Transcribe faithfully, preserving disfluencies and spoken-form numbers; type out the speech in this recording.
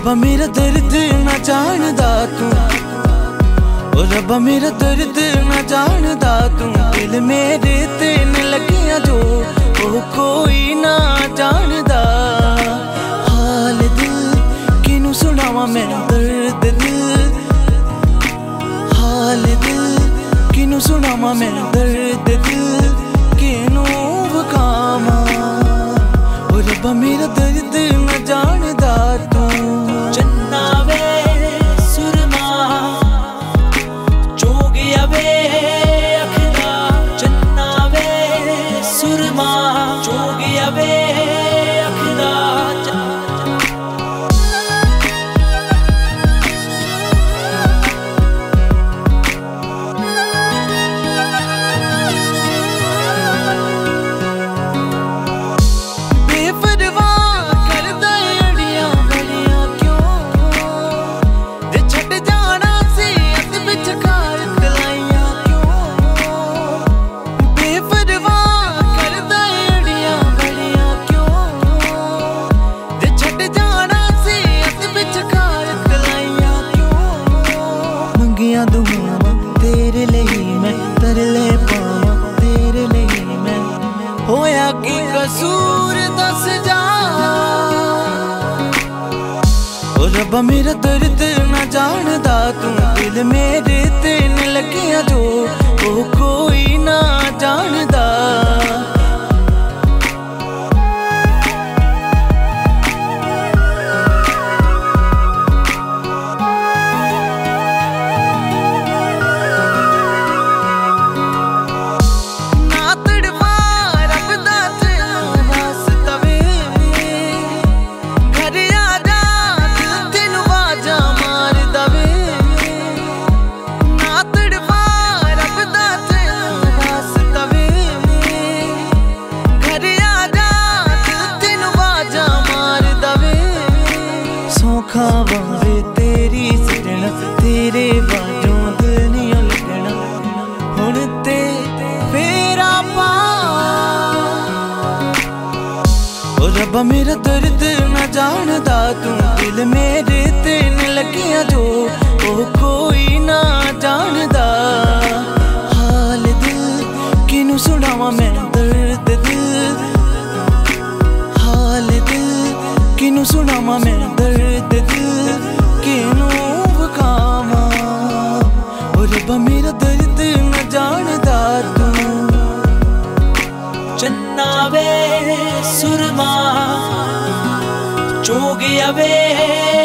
रब्बा मेरा दर्द ना जानदा तू, ओ रब्बा मेरा दर्द ना जानदा तू। दिल मेरे तेन लगिया जो ओ कोई ना जानदा। हाल दिल किनू सुनावा मैं दर्द दिल, हाल दिल किनू सुनावा मैं दर्द दिल, किनू वकावा। ओ रब्बा मेरा दर्द ना जानदा तू। चन्ना वे सुरमा जोगिया वे अखदा, चन्ना वे सुरमा जोगिया वे अखदा। दुआवां तेरे लिए मैं तरले पावां तेरे लिए मैं, होया की कसूर दस जा। ओ रब्बा मेरा दर्द ना जानदा तू। दिल मेरे तेन लगिया जो ओ कोई ना जानदा। खावे तेरी सजना तेरे बाजों दिल नहीं लगना, हुण ते फेरा पा। ओ रब्बा मेरा दर्द ना जानदा तू। दिल मेरे तेन लगिया जो ओ कोई ना जानदा। हाल दिल किनू सुनावा मैं दर्द दिल, हाल दिल किनू सुनावा मैं दर्द दिल, किनू वकावा। ओ रब्बा मेरा दर्द ना जानदा तू। चन्ना वे सुरमा जोगिया वे